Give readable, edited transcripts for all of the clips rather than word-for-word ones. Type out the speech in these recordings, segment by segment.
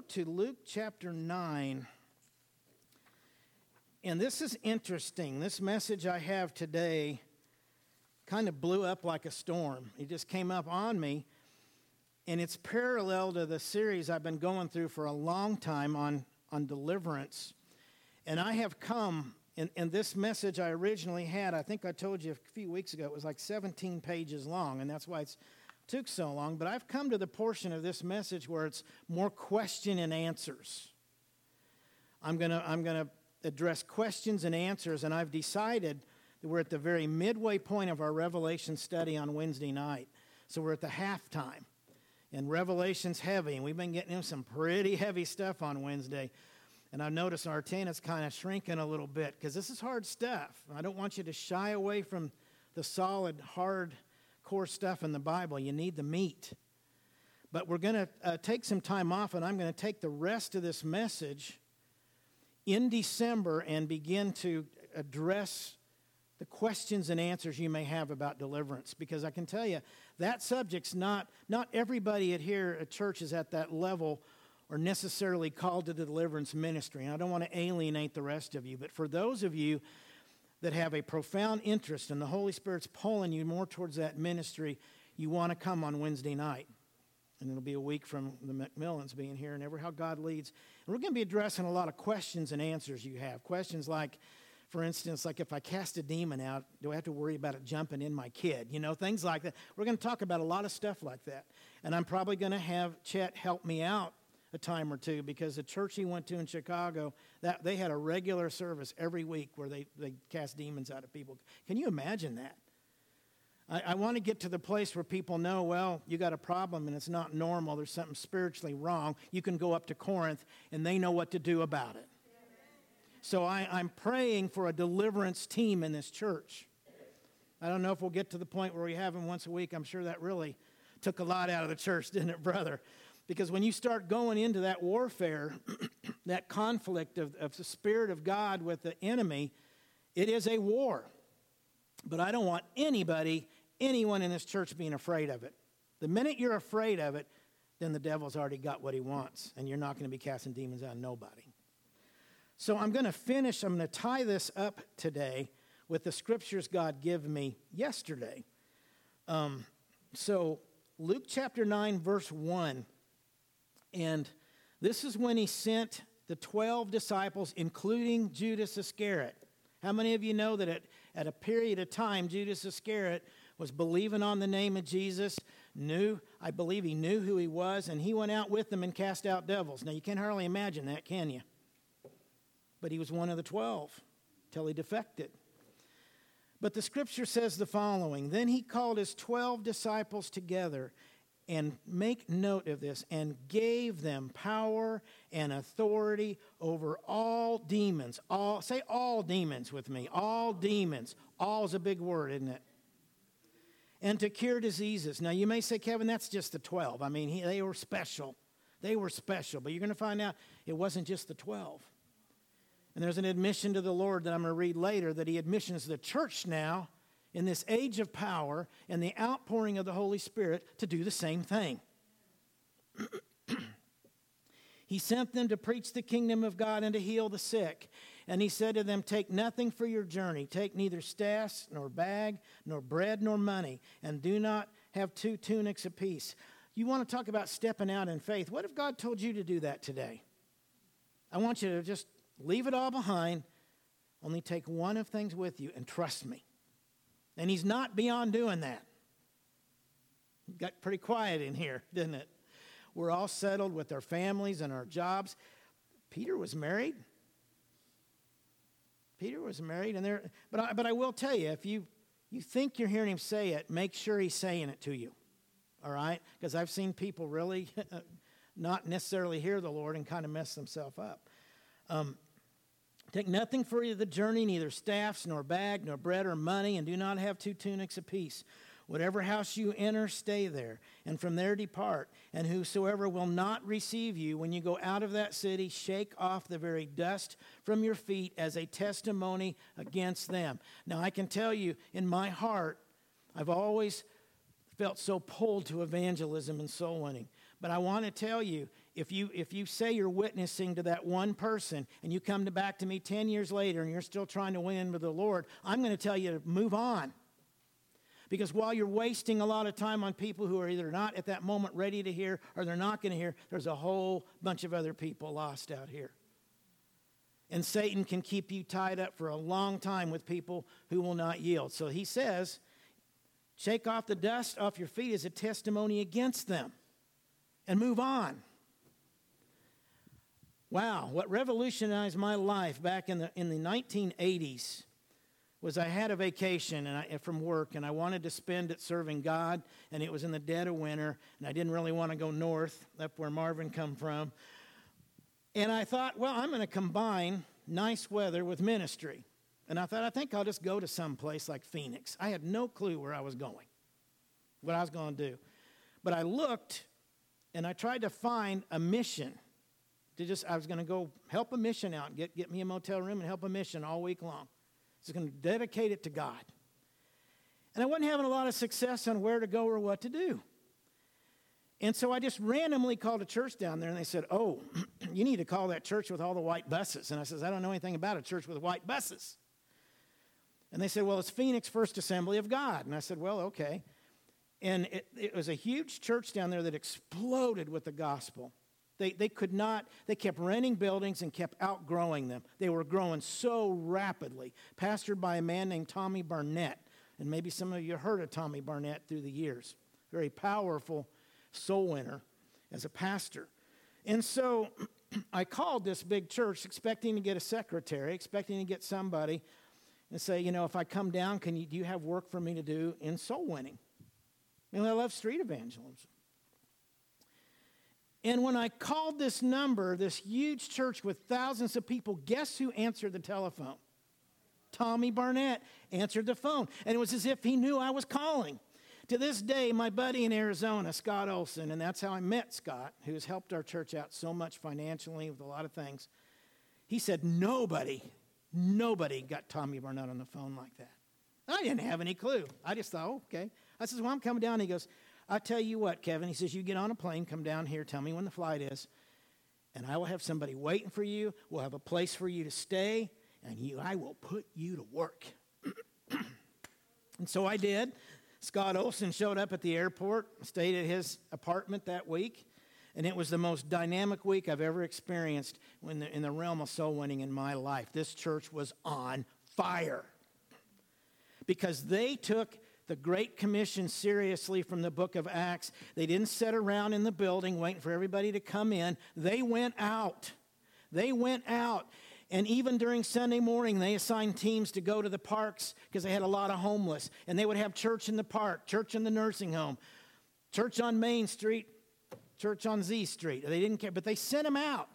to Luke chapter 9. And this is interesting. This message I have today kind of blew up like a storm. It just came up on me. And it's parallel to the series I've been going through for a long time on deliverance. And I have come, and this message I originally had, I think I told you a few weeks ago, it was like 17 pages long, and that's why it took so long. But I've come to the portion of this message where it's more question and answers. I'm gonna address questions and answers, and I've decided that we're at the very midway point of our Revelation study on Wednesday night. So we're at the halftime. And Revelation's heavy, and we've been getting into some pretty heavy stuff on Wednesday. And I've noticed our antenna's kind of shrinking a little bit because this is hard stuff. I don't want you to shy away from the solid, hard core stuff in the Bible. You need the meat. But we're going to take some time off, and I'm going to take the rest of this message in December and begin to address the questions and answers you may have about deliverance. Because I can tell you, that subject's not everybody here at church is at that level or necessarily called to the deliverance ministry. And I don't want to alienate the rest of you. But for those of you that have a profound interest and the Holy Spirit's pulling you more towards that ministry, you want to come on Wednesday night. And it'll be a week from the Macmillans being here and ever how God leads. And we're going to be addressing a lot of questions and answers you have. Questions like, for instance, like if I cast a demon out, do I have to worry about it jumping in my kid? You know, things like that. We're going to talk about a lot of stuff like that. And I'm probably going to have Chet help me out a time or two because the church he went to in Chicago, that they had a regular service every week where they cast demons out of people. Can you imagine that? I want to get to the place where people know, well, you got a problem and it's not normal. There's something spiritually wrong. You can go up to Corinth and they know what to do about it. So I'm praying for a deliverance team in this church. I don't know if we'll get to the point where we have them once a week. I'm sure that really took a lot out of the church, didn't it, brother? Because when you start going into that warfare, that conflict of the Spirit of God with the enemy, it is a war. But I don't want anyone in this church being afraid of it. The minute you're afraid of it, then the devil's already got what he wants, and you're not going to be casting demons out of nobody. So I'm going to tie this up today with the scriptures God gave me yesterday. So Luke chapter 9, verse 1. And this is when he sent the 12 disciples, including Judas Iscariot. How many of you know that at a period of time, Judas Iscariot was believing on the name of Jesus, I believe he knew who he was, and he went out with them and cast out devils. Now, you can't hardly imagine that, can you? But he was one of the 12 till he defected. But the scripture says the following: Then he called his 12 disciples together, and make note of this, and gave them power and authority over all demons. Say all demons with me. All demons. All is a big word, isn't it? And to cure diseases. Now you may say, Kevin, that's just the 12. I mean, they were special. They were special. But you're going to find out it wasn't just the 12. And there's an admission to the Lord that I'm going to read later that he admissions the church now in this age of power and the outpouring of the Holy Spirit to do the same thing. He sent them to preach the kingdom of God and to heal the sick. And he said to them, take nothing for your journey. Take neither staff, nor bag, nor bread, nor money. And do not have 2 tunics apiece. You want to talk about stepping out in faith. What if God told you to do that today? I want you to just leave it all behind. Only take one of things with you and trust me. And he's not beyond doing that. It got pretty quiet in here, didn't it? We're all settled with our families and our jobs. Peter was married. But I will tell you, if you think you're hearing him say it, make sure he's saying it to you. All right? Because I've seen people really not necessarily hear the Lord and kind of mess themselves up. Take nothing for you the journey, neither staffs, nor bag, nor bread or money, and do not have 2 tunics apiece. Whatever house you enter, stay there, and from there depart. And whosoever will not receive you, when you go out of that city, shake off the very dust from your feet as a testimony against them. Now, I can tell you, in my heart, I've always felt so pulled to evangelism and soul winning. But I want to tell you, if you say you're witnessing to that one person and you come back to me 10 years later and you're still trying to win with the Lord, I'm going to tell you to move on. Because while you're wasting a lot of time on people who are either not at that moment ready to hear or they're not going to hear, there's a whole bunch of other people lost out here. And Satan can keep you tied up for a long time with people who will not yield. So he says, shake off the dust off your feet as a testimony against them and move on. Wow, what revolutionized my life back in the 1980s was I had a vacation from work, and I wanted to spend it serving God, and it was in the dead of winter, and I didn't really want to go north, up where Marvin come from. And I thought, well, I'm going to combine nice weather with ministry. And I thought, I think I'll just go to some place like Phoenix. I had no clue where I was going, what I was going to do. But I looked, and I tried to find a mission. I was going to go help a mission out, get me a motel room and help a mission all week long. So I'm going to dedicate it to God. And I wasn't having a lot of success on where to go or what to do. And so I just randomly called a church down there, and they said, oh, you need to call that church with all the white buses. And I said, I don't know anything about a church with white buses. And they said, well, it's Phoenix First Assembly of God. And I said, well, okay. And it was a huge church down there that exploded with the gospel. They kept renting buildings and kept outgrowing them. They were growing so rapidly. Pastored by a man named Tommy Barnett. And maybe some of you heard of Tommy Barnett through the years. Very powerful soul winner as a pastor. And so I called this big church expecting to get a secretary, expecting to get somebody and say, if I come down, do you have work for me to do in soul winning? I love street evangelism. And when I called this number, this huge church with thousands of people, guess who answered the telephone? Tommy Barnett answered the phone. And it was as if he knew I was calling. To this day, my buddy in Arizona, Scott Olson, and that's how I met Scott, who has helped our church out so much financially with a lot of things. He said nobody got Tommy Barnett on the phone like that. I didn't have any clue. I just thought, okay. I said, well, I'm coming down. He goes, I'll tell you what, Kevin. He says, you get on a plane, come down here, tell me when the flight is, and I will have somebody waiting for you. We'll have a place for you to stay, and I will put you to work. And so I did. Scott Olson showed up at the airport, stayed at his apartment that week, and it was the most dynamic week I've ever experienced in the realm of soul winning in my life. This church was on fire because they took the Great Commission seriously from the book of Acts. They didn't sit around in the building waiting for everybody to come in. They went out. And even during Sunday morning, they assigned teams to go to the parks because they had a lot of homeless. And they would have church in the park, church in the nursing home, church on Main Street, church on Z Street. They didn't care, but they sent them out.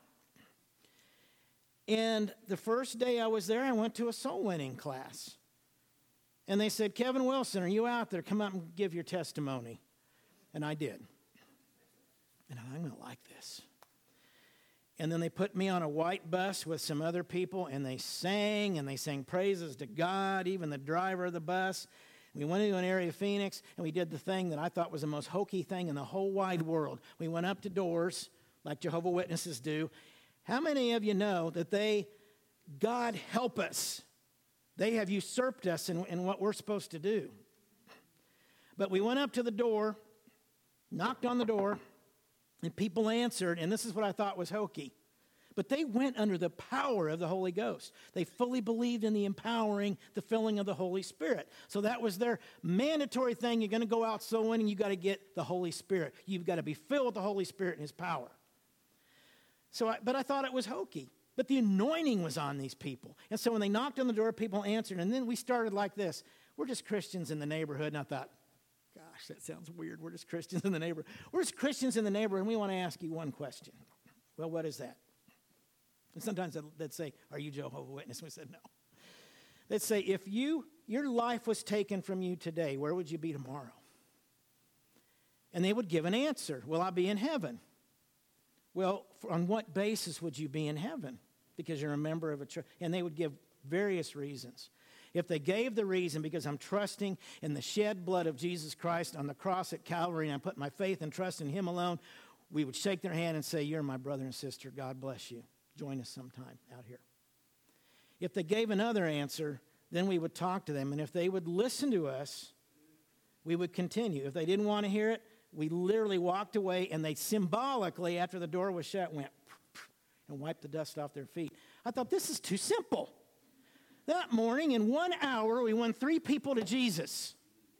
And the first day I was there, I went to a soul winning class. And they said, Kevin Wilson, are you out there? Come out and give your testimony. And I did. And I'm going to like this. And then they put me on a white bus with some other people, and they sang praises to God, even the driver of the bus. We went into an area of Phoenix, and we did the thing that I thought was the most hokey thing in the whole wide world. We went up to doors, like Jehovah's Witnesses do. How many of you know that God help us, they have usurped us in what we're supposed to do? But we went up to the door, knocked on the door, and people answered, and this is what I thought was hokey. But they went under the power of the Holy Ghost. They fully believed in the empowering, the filling of the Holy Spirit. So that was their mandatory thing. You're going to go out soul winning, you got to get the Holy Spirit. You've got to be filled with the Holy Spirit and His power. But I thought it was hokey. But the anointing was on these people. And so when they knocked on the door, people answered. And then we started like this. We're just Christians in the neighborhood. And I thought, gosh, that sounds weird. We're just Christians in the neighborhood. We're just Christians in the neighborhood, and we want to ask you one question. Well, what is that? And sometimes they'd say, are you Jehovah's Witness? We said, no. They'd say, if your life was taken from you today, where would you be tomorrow? And they would give an answer. Well, I'll be in heaven. Well, on what basis would you be in heaven? Because you're a member of a church. And they would give various reasons. If they gave the reason, because I'm trusting in the shed blood of Jesus Christ on the cross at Calvary, and I put my faith and trust in Him alone, we would shake their hand and say, "You're my brother and sister. God bless you. Join us sometime out here." If they gave another answer, then we would talk to them. And if they would listen to us, we would continue. If they didn't want to hear it, we literally walked away, and they symbolically, after the door was shut, went and wiped the dust off their feet. I thought, this is too simple. That morning, in 1 hour, we won 3 people to Jesus.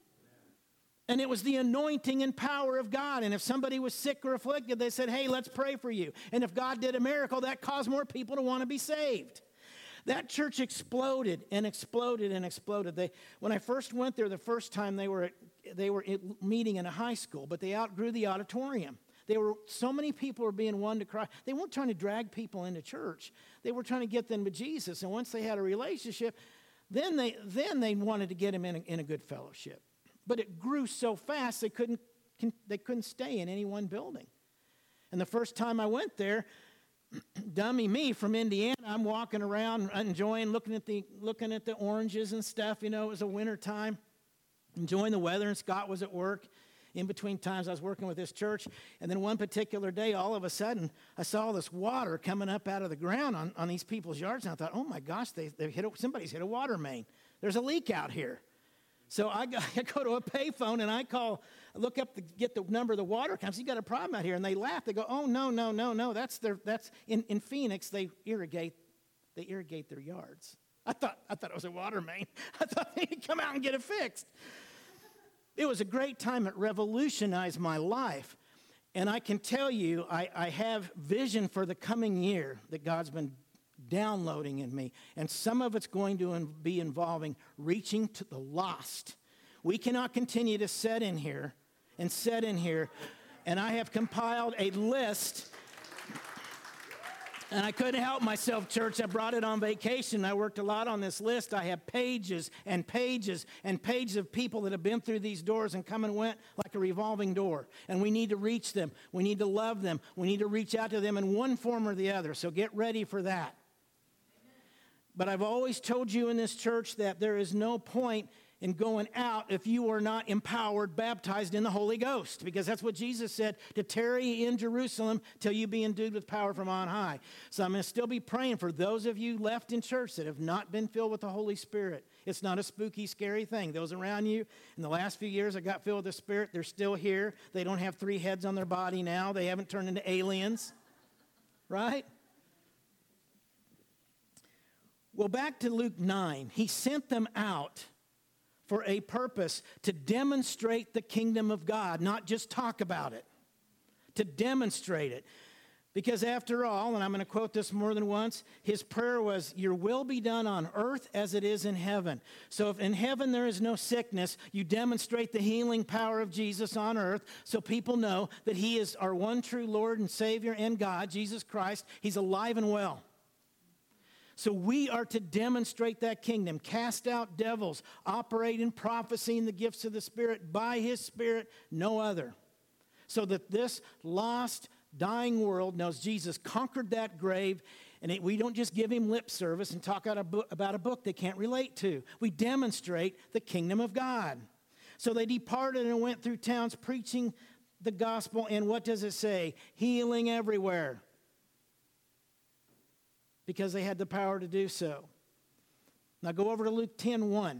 And it was the anointing and power of God. And if somebody was sick or afflicted, they said, "Hey, let's pray for you." And if God did a miracle, that caused more people to want to be saved. That church exploded and exploded and exploded. When I first went there the first time, they were meeting in a high school, but they outgrew the auditorium. So many people were being won to Christ. They weren't trying to drag people into church. They were trying to get them to Jesus. And once they had a relationship, then they wanted to get them in a good fellowship. But it grew so fast they couldn't stay in any one building. And the first time I went there, dummy me from Indiana, I'm walking around enjoying looking at the oranges and stuff. It was a winter time, enjoying the weather, and Scott was at work. In between times I was working with this church, and then one particular day, all of a sudden, I saw this water coming up out of the ground on these people's yards, and I thought, oh my gosh, somebody's hit a water main. There's a leak out here. So I go to a payphone, and I look up to get the number of the water company. You got a problem out here, and they laugh. They go, "Oh no, that's in Phoenix. They irrigate their yards." I thought it was a water main. I thought they'd come out and get it fixed. It was a great time. It revolutionized my life. And I can tell you, I have vision for the coming year that God's been downloading in me. And some of it's going to be involving reaching to the lost. We cannot continue to sit in here. And I have compiled a list. And I couldn't help myself, church. I brought it on vacation. I worked a lot on this list. I have pages and pages and pages of people that have been through these doors and come and went like a revolving door. And we need to reach them. We need to love them. We need to reach out to them in one form or the other. So get ready for that. But I've always told you in this church that there is no point in going out if you are not empowered, baptized in the Holy Ghost. Because that's what Jesus said, to tarry in Jerusalem till you be endued with power from on high. So I'm going to still be praying for those of you left in church that have not been filled with the Holy Spirit. It's not a spooky, scary thing. Those around you, in the last few years, that got filled with the Spirit, they're still here. They don't have 3 heads on their body now. They haven't turned into aliens. Right? Well, back to Luke 9. He sent them out for a purpose, to demonstrate the kingdom of God, not just talk about it, to demonstrate it. Because after all, and I'm going to quote this more than once, his prayer was, "Your will be done on earth as it is in heaven." So if in heaven there is no sickness, you demonstrate the healing power of Jesus on earth so people know that he is our one true Lord and Savior and God, Jesus Christ. He's alive and well. So we are to demonstrate that kingdom, cast out devils, operate in prophecy and the gifts of the Spirit by his Spirit, no other. So that this lost, dying world knows Jesus conquered that grave, and we don't just give him lip service and talk about a book they can't relate to. We demonstrate the kingdom of God. So they departed and went through towns preaching the gospel, and what does it say? Healing everywhere. Because they had the power to do so. Now go over to Luke 10:1.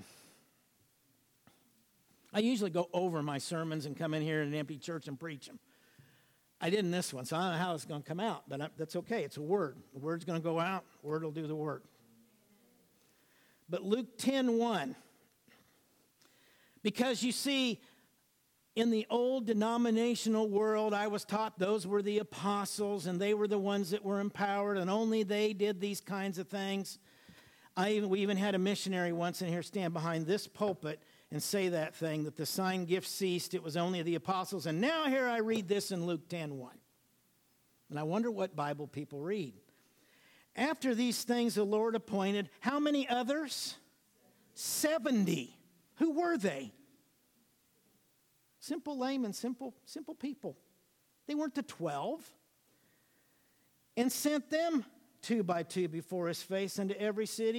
I usually go over my sermons and come in here in an empty church and preach them. I did in this one, so I don't know how it's going to come out, but that's okay. It's a word. The word's going to go out. The word will do the work. But Luke 10:1. Because you see, in the old denominational world, I was taught those were the apostles, and they were the ones that were empowered, and only they did these kinds of things. We even had a missionary once in here stand behind this pulpit and say that thing, that the sign gift ceased, it was only the apostles. And now here I read this in Luke 10:1. And I wonder what Bible people read. After these things the Lord appointed, how many others? 70. Who were they? Simple laymen, simple people. They weren't the 12. And sent them 2 by 2 before his face into every city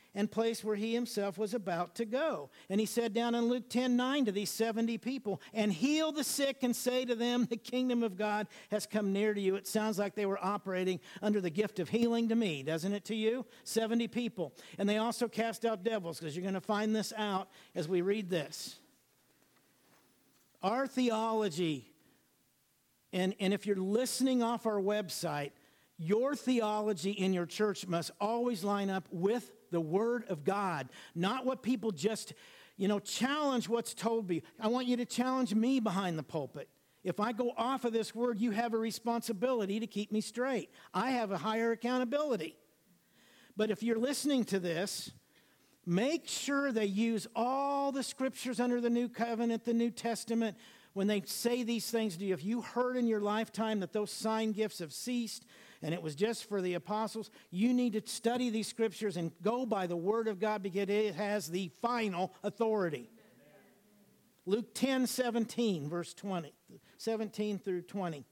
and place where he himself was about to go. And he said down in Luke 10:9 to these 70 people, and heal the sick and say to them, the kingdom of God has come near to you. It sounds like they were operating under the gift of healing to me, doesn't it to you? 70 people. And they also cast out devils, because you're going to find this out as we read this. Our theology, and if you're listening off our website, your theology in your church must always line up with the Word of God, not what people just, challenge what's told me. I want you to challenge me behind the pulpit. If I go off of this Word, you have a responsibility to keep me straight. I have a higher accountability. But if you're listening to this, make sure they use all the scriptures under the New Covenant, the New Testament, when they say these things to you. If you heard in your lifetime that those sign gifts have ceased, and it was just for the apostles, you need to study these scriptures and go by the Word of God, because it has the final authority. Luke 10:17, verse 20, 17 through 20.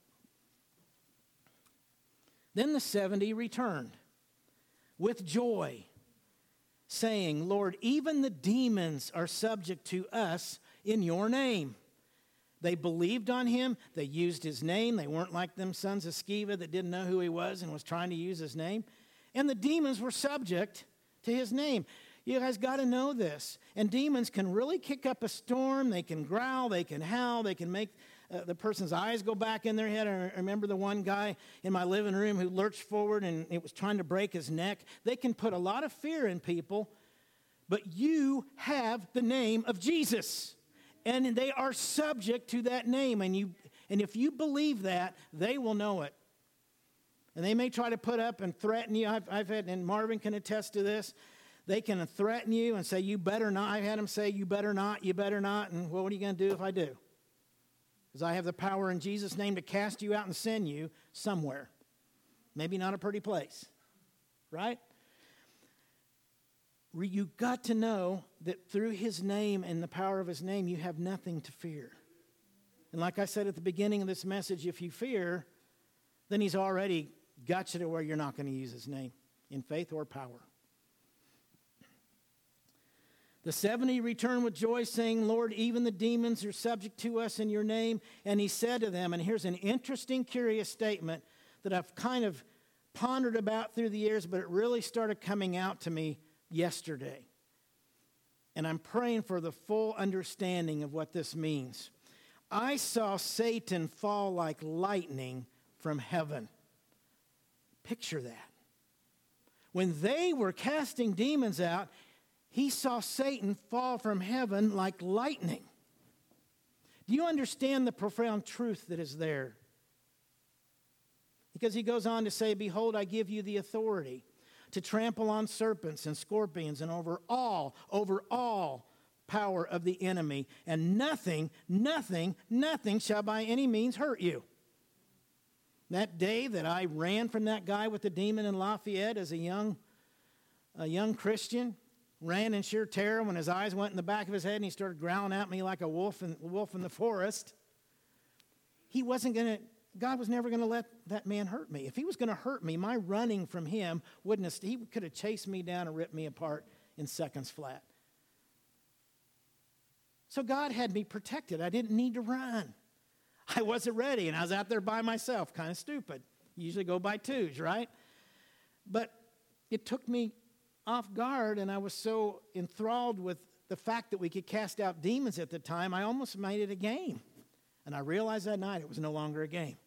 Then the 70 returned with joy, saying, Lord, even the demons are subject to us in your name. They believed on him. They used his name. They weren't like them sons of Sceva that didn't know who he was and was trying to use his name. And the demons were subject to his name. You guys got to know this. And demons can really kick up a storm. They can growl. They can howl. They can make the person's eyes go back in their head. I remember the one guy in my living room who lurched forward and it was trying to break his neck. They can put a lot of fear in people, but you have the name of Jesus. And they are subject to that name. And if you believe that, they will know it. And they may try to put up and threaten you. I've had, and Marvin can attest to this, they can threaten you and say, you better not. I've had them say, you better not, you better not. And well, what are you going to do if I do? Because I have the power in Jesus' name to cast you out and send you somewhere. Maybe not a pretty place. Right? You got to know that through his name and the power of his name, you have nothing to fear. And like I said at the beginning of this message, if you fear, then he's already got you to where you're not going to use his name in faith or power. The 70 returned with joy, saying, Lord, even the demons are subject to us in your name. And he said to them, and here's an interesting, curious statement that I've kind of pondered about through the years, but it really started coming out to me yesterday. And I'm praying for the full understanding of what this means. I saw Satan fall like lightning from heaven. Picture that. When they were casting demons out, he saw Satan fall from heaven like lightning. Do you understand the profound truth that is there? Because he goes on to say, behold, I give you the authority to trample on serpents and scorpions and over all power of the enemy, and nothing shall by any means hurt you. That day that I ran from that guy with the demon in Lafayette as a young Christian, ran in sheer terror when his eyes went in the back of his head and he started growling at me like a wolf in the forest. God was never going to let that man hurt me. If he was going to hurt me, my running from him he could have chased me down and ripped me apart in seconds flat. So God had me protected. I didn't need to run. I wasn't ready, and I was out there by myself, kind of stupid. You usually go by twos, right? But it took me off guard, and I was so enthralled with the fact that we could cast out demons at the time, I almost made it a game. And I realized that night it was no longer a game.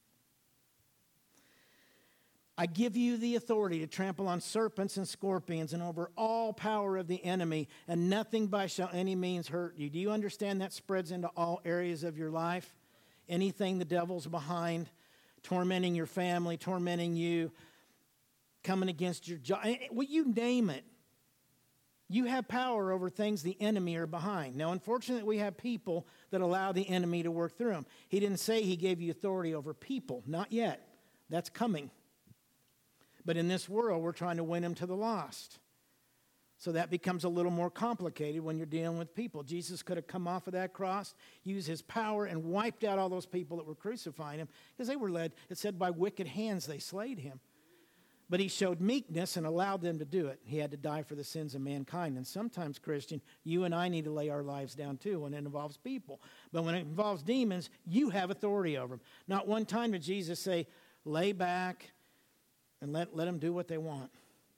I give you the authority to trample on serpents and scorpions and over all power of the enemy, and nothing by shall any means hurt you. Do you understand that spreads into all areas of your life? Anything the devil's behind, tormenting your family, tormenting you, coming against your job, well, you name it. You have power over things the enemy are behind. Now, unfortunately, we have people that allow the enemy to work through them. He didn't say he gave you authority over people. Not yet. That's coming. But in this world, we're trying to win them to the lost. So that becomes a little more complicated when you're dealing with people. Jesus could have come off of that cross, used his power, and wiped out all those people that were crucifying him because they were led, it said, by wicked hands they slayed him. But he showed meekness and allowed them to do it. He had to die for the sins of mankind. And sometimes, Christian, you and I need to lay our lives down too when it involves people. But when it involves demons, you have authority over them. Not one time did Jesus say, lay back and let them do what they want.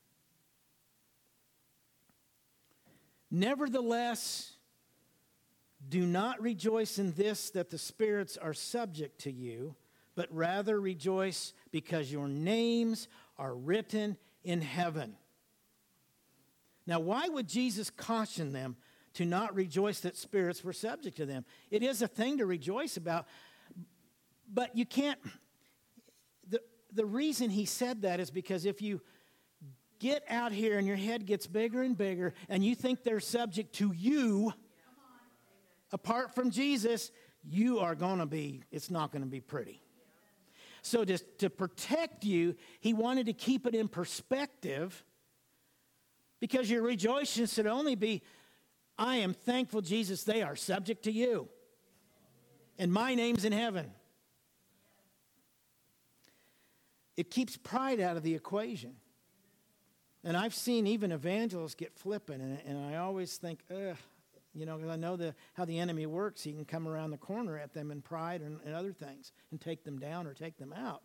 Nevertheless, do not rejoice in this, that the spirits are subject to you, but rather rejoice because your names are written in heaven. Now, why would Jesus caution them to not rejoice that spirits were subject to them? It is a thing to rejoice about, but you can't. The reason he said that is because if you get out here and your head gets bigger and bigger and you think they're subject to you, apart from Jesus, you are going to be, it's not going to be pretty. So to protect you, he wanted to keep it in perspective, because your rejoicing should only be, I am thankful, Jesus, they are subject to you. And my name's in heaven. It keeps pride out of the equation. And I've seen even evangelists get flippant, and I always think, ugh. You know, because I know how the enemy works. He can come around the corner at them in pride and other things and take them down or take them out.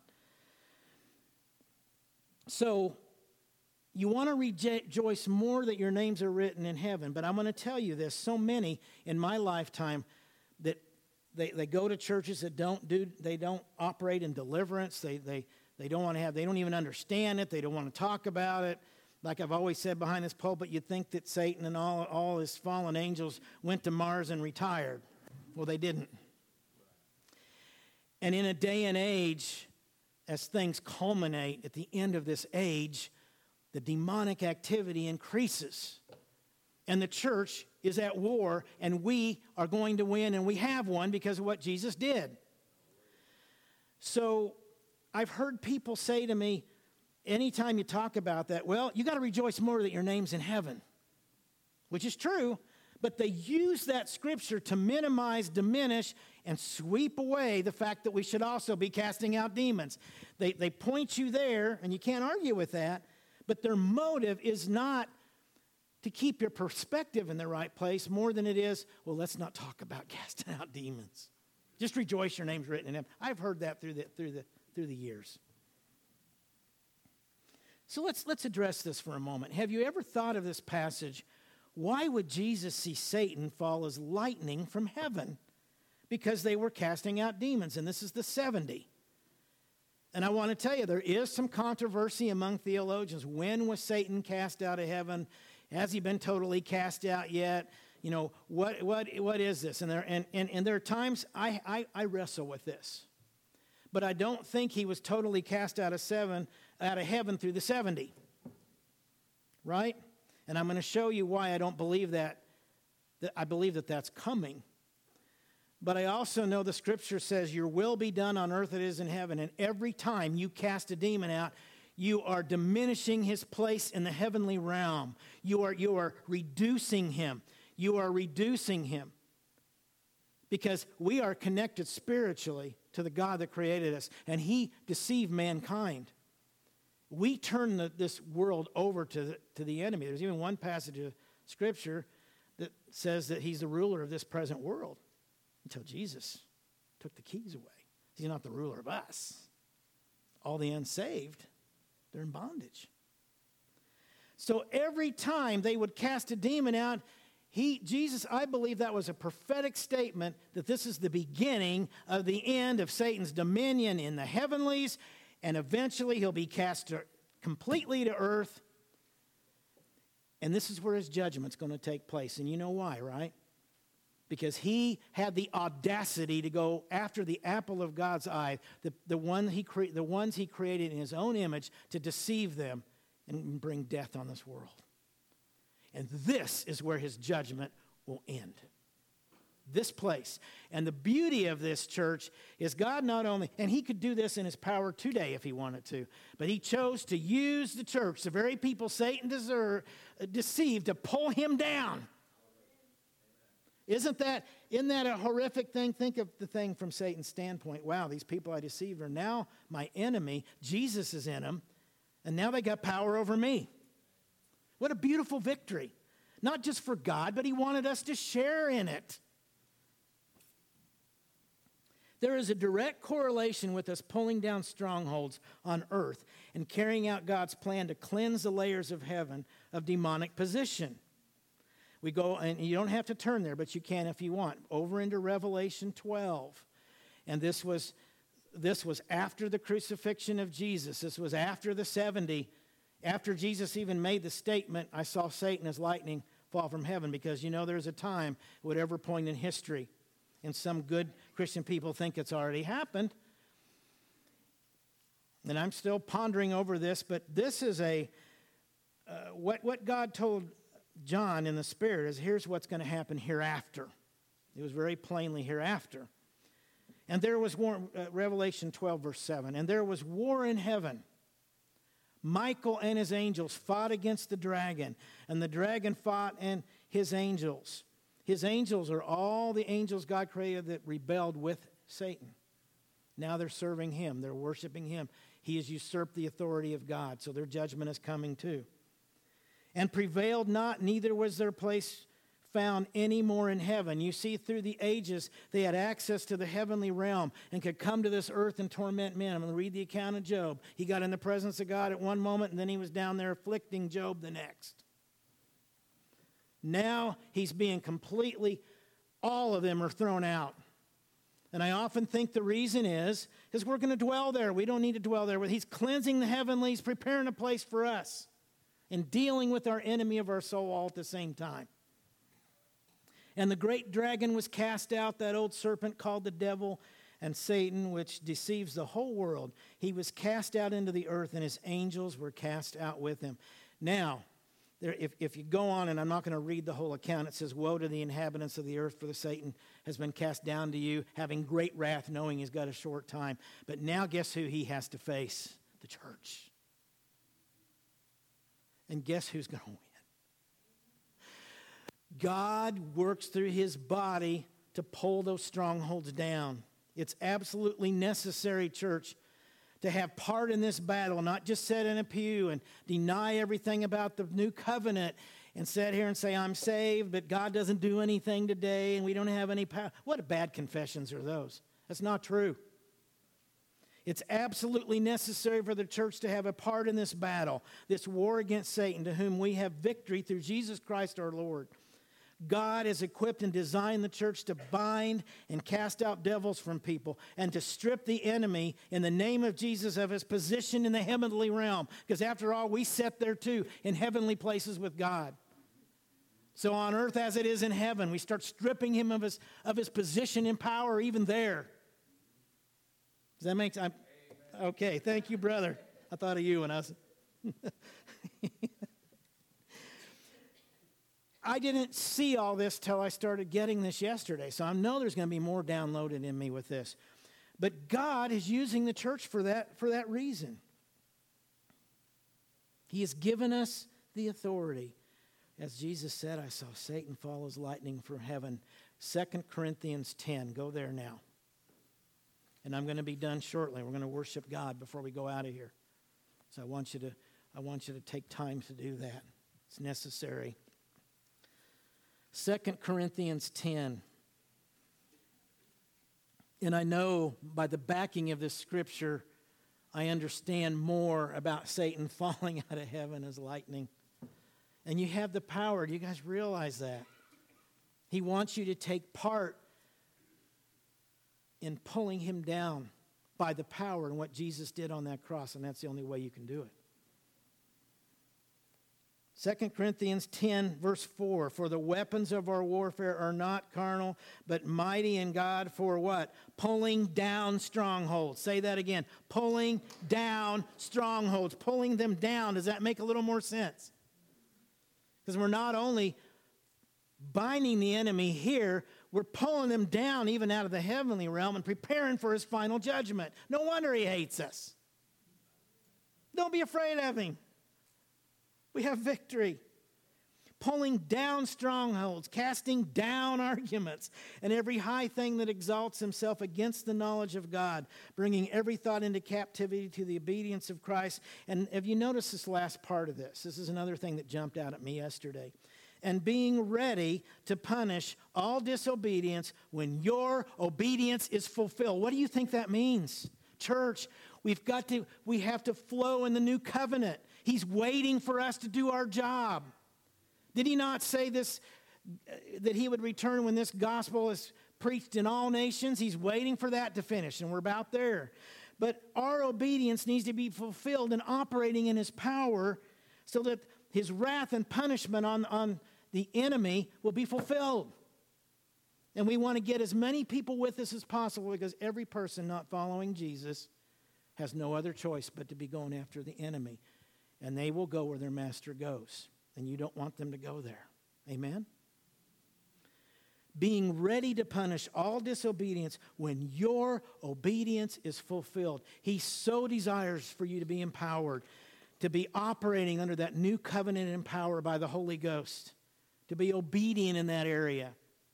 So you want to rejoice more that your names are written in heaven. But I'm going to tell you this. So many in my lifetime that they go to churches that they don't operate in deliverance. They don't want to have, they don't even understand it. They don't want to talk about it. Like I've always said behind this pulpit, you'd think that Satan and all his fallen angels went to Mars and retired. Well, they didn't. And in a day and age, as things culminate at the end of this age, the demonic activity increases. And the church is at war, and we are going to win, and we have won because of what Jesus did. So I've heard people say to me, anytime you talk about that, well, you got to rejoice more that your name's in heaven, which is true, but they use that scripture to minimize, diminish, and sweep away the fact that we should also be casting out demons. They point you there, and you can't argue with that, but their motive is not to keep your perspective in the right place more than it is, well, let's not talk about casting out demons. Just rejoice your name's written in heaven. I've heard that through the years. So let's address this for a moment. Have you ever thought of this passage? Why would Jesus see Satan fall as lightning from heaven? Because they were casting out demons, and this is the 70. And I want to tell you, there is some controversy among theologians. When was Satan cast out of heaven? Has he been totally cast out yet? You know, what is this? And there are times I wrestle with this. But I don't think he was totally cast out of heaven through the 70. Right? And I'm going to show you why I don't believe that I believe that that's coming. But I also know the scripture says your will be done on earth as it is in heaven. And every time you cast a demon out, you are diminishing his place in the heavenly realm. You are reducing him. You are reducing him. Because we are connected spiritually to the God that created us. And he deceived mankind. We turn this world over to the enemy. There's even one passage of scripture that says that he's the ruler of this present world until Jesus took the keys away. He's not the ruler of us. All the unsaved, they're in bondage. So every time they would cast a demon out, Jesus, I believe that was a prophetic statement that this is the beginning of the end of Satan's dominion in the heavenlies, and eventually he'll be cast completely to earth, and this is where his judgment's going to take place. And you know why, right? Because he had the audacity to go after the apple of God's eye, the ones he created in his own image, to deceive them and bring death on this world. And this is where his judgment will end. This place. And the beauty of this church is God not only, and he could do this in his power today if he wanted to, but he chose to use the church, the very people Satan deceived, to pull him down. Isn't that a horrific thing? Think of the thing from Satan's standpoint. Wow, these people I deceived are now my enemy. Jesus is in them. And now they got power over me. What a beautiful victory. Not just for God, but he wanted us to share in it. There is a direct correlation with us pulling down strongholds on earth and carrying out God's plan to cleanse the layers of heaven of demonic position. We go, and you don't have to turn there, but you can if you want, over into Revelation 12. And this was after the crucifixion of Jesus. This was after the 70. After Jesus even made the statement, I saw Satan as lightning fall from heaven, because there's a time, whatever point in history, and some good Christian people think it's already happened. And I'm still pondering over this, but this is what God told John in the Spirit is, here's what's going to happen hereafter. It was very plainly hereafter. And there was war, Revelation 12, verse 7, and there was war in heaven. Michael and his angels fought against the dragon, and the dragon fought and his angels. His angels are all the angels God created that rebelled with Satan. Now they're serving him. They're worshiping him. He has usurped the authority of God, so their judgment is coming too. And prevailed not, neither was their place found any more in heaven. You see, through the ages, they had access to the heavenly realm and could come to this earth and torment men. I'm going to read the account of Job. He got in the presence of God at one moment, and then he was down there afflicting Job the next. Now he's being all of them are thrown out. And I often think the reason is we're going to dwell there. We don't need to dwell there. He's cleansing the heavenlies, preparing a place for us, and dealing with our enemy of our soul all at the same time. And the great dragon was cast out, that old serpent called the devil and Satan, which deceives the whole world. He was cast out into the earth, and his angels were cast out with him. Now, if you go on, and I'm not going to read the whole account, it says, woe to the inhabitants of the earth, for the Satan has been cast down to you, having great wrath, knowing he's got a short time. But now guess who he has to face? The church. And guess who's going to win? God works through his body to pull those strongholds down. It's absolutely necessary, church, to have part in this battle, not just sit in a pew and deny everything about the new covenant and sit here and say, I'm saved, but God doesn't do anything today and we don't have any power. What bad confessions are those? That's not true. It's absolutely necessary for the church to have a part in this battle, this war against Satan, to whom we have victory through Jesus Christ our Lord. God has equipped and designed the church to bind and cast out devils from people and to strip the enemy in the name of Jesus of his position in the heavenly realm. Because after all, we sit there too in heavenly places with God. So on earth as it is in heaven, we start stripping him of his position in power even there. Does that make sense? Okay, thank you, brother. I thought of you when I was... I didn't see all this till I started getting this yesterday, so I know there's going to be more downloaded in me with this. But God is using the church for that reason. He has given us the authority. As Jesus said, I saw Satan fall as lightning from heaven. 2 Corinthians 10. Go there now. And I'm going to be done shortly. We're going to worship God before we go out of here. So I want you to take time to do that. It's necessary. 2 Corinthians 10. And I know by the backing of this scripture, I understand more about Satan falling out of heaven as lightning. And you have the power. Do you guys realize that? He wants you to take part in pulling him down by the power and what Jesus did on that cross, and that's the only way you can do it. 2 Corinthians 10, verse 4, for the weapons of our warfare are not carnal, but mighty in God for what? Pulling down strongholds. Say that again. Pulling down strongholds. Pulling them down. Does that make a little more sense? Because we're not only binding the enemy here, we're pulling him down even out of the heavenly realm and preparing for his final judgment. No wonder he hates us. Don't be afraid of him. We have victory. pulling down strongholds, casting down arguments, and every high thing that exalts himself against the knowledge of God, bringing every thought into captivity to the obedience of Christ. And have you noticed this last part of this? This is another thing that jumped out at me yesterday. And being ready to punish all disobedience when your obedience is fulfilled. What do you think that means? Church, we have to flow in the new covenant. He's waiting for us to do our job. Did he not say this, that he would return when this gospel is preached in all nations? He's waiting for that to finish, and we're about there. But our obedience needs to be fulfilled and operating in his power so that his wrath and punishment on the enemy will be fulfilled. And we want to get as many people with us as possible, because every person not following Jesus has no other choice but to be going after the enemy. And they will go where their master goes. And you don't want them to go there. Amen? Being ready to punish all disobedience when your obedience is fulfilled. He so desires for you to be empowered, to be operating under that new covenant and power by the Holy Ghost, to be obedient in that area.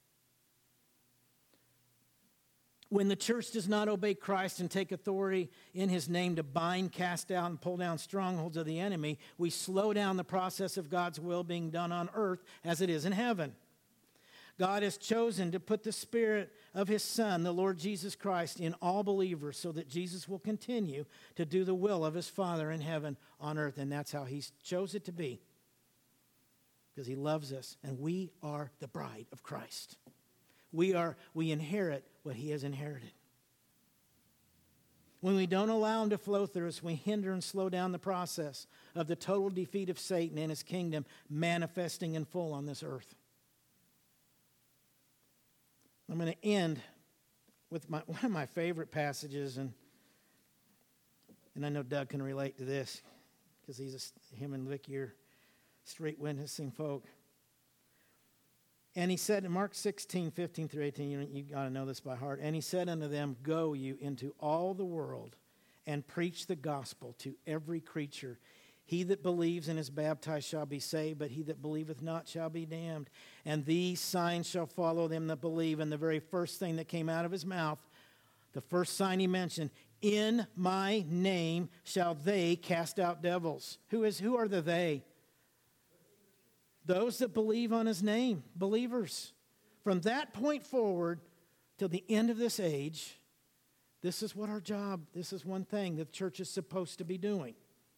When the church does not obey Christ and take authority in his name to bind, cast out, and pull down strongholds of the enemy, we slow down the process of God's will being done on earth as it is in heaven. God has chosen to put the Spirit of his Son, the Lord Jesus Christ, in all believers so that Jesus will continue to do the will of his Father in heaven on earth. And that's how he's chose it to be, because he loves us, and we are the bride of Christ. We inherit what he has inherited. When we don't allow him to flow through us, we hinder and slow down the process of the total defeat of Satan and his kingdom manifesting in full on this earth. I'm going to end with one of my favorite passages, and I know Doug can relate to this because him and Vicky are straight witnessing folk. And he said in Mark 16, 15 through 18, you got to know this by heart. And he said unto them, go you into all the world and preach the gospel to every creature. He that believes and is baptized shall be saved, but he that believeth not shall be damned. And these signs shall follow them that believe. And the very first thing that came out of his mouth, the first sign he mentioned, in my name shall they cast out devils. Who are the they? Those that believe on his name, believers. From that point forward till the end of this age, this is what our job, this is one thing that the church is supposed to be doing.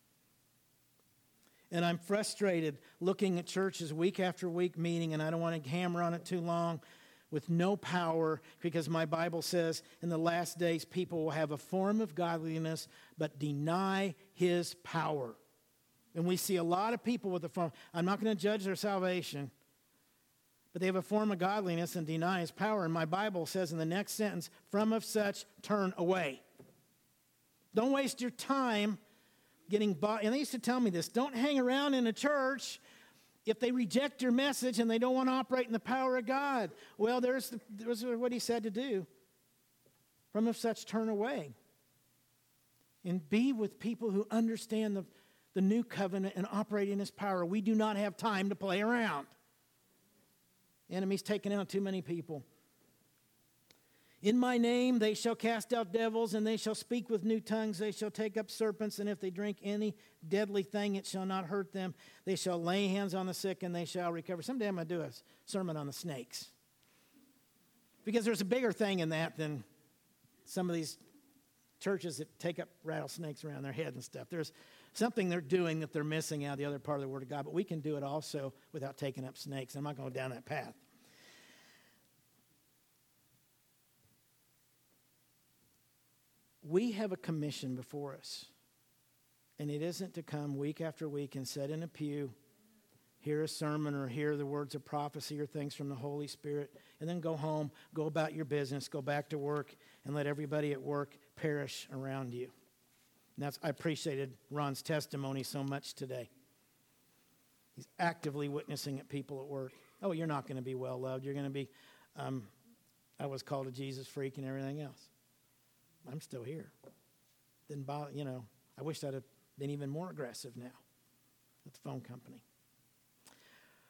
And I'm frustrated looking at churches week after week meeting, and I don't want to hammer on it too long, with no power, because my Bible says in the last days people will have a form of godliness but deny his power. And we see a lot of people with a form. I'm not going to judge their salvation, but they have a form of godliness and deny his power. And my Bible says in the next sentence, from of such turn away. Don't waste your time getting bought. And they used to tell me this, don't hang around in a church if they reject your message and they don't want to operate in the power of God. Well, there's what he said to do. From of such turn away. And be with people who understand the new covenant and operate in his power. We do not have time to play around. The enemy's taking out too many people. In my name they shall cast out devils, and they shall speak with new tongues. They shall take up serpents, and if they drink any deadly thing, it shall not hurt them. They shall lay hands on the sick, and they shall recover. Someday I'm going to do a sermon on the snakes, because there's a bigger thing in that than some of these churches that take up rattlesnakes around their head and stuff. There's something they're doing that they're missing out of the other part of the Word of God, but we can do it also without taking up snakes. I'm not going down that path. We have a commission before us, and it isn't to come week after week and sit in a pew, hear a sermon or hear the words of prophecy or things from the Holy Spirit, and then go home, go about your business, go back to work, and let everybody at work perish around you. And I appreciated Ron's testimony so much today. He's actively witnessing at people at work. Oh, you're not going to be well loved. You're going to be, I was called a Jesus freak and everything else. I'm still here. Didn't bother, I wish I'd have been even more aggressive now at the phone company.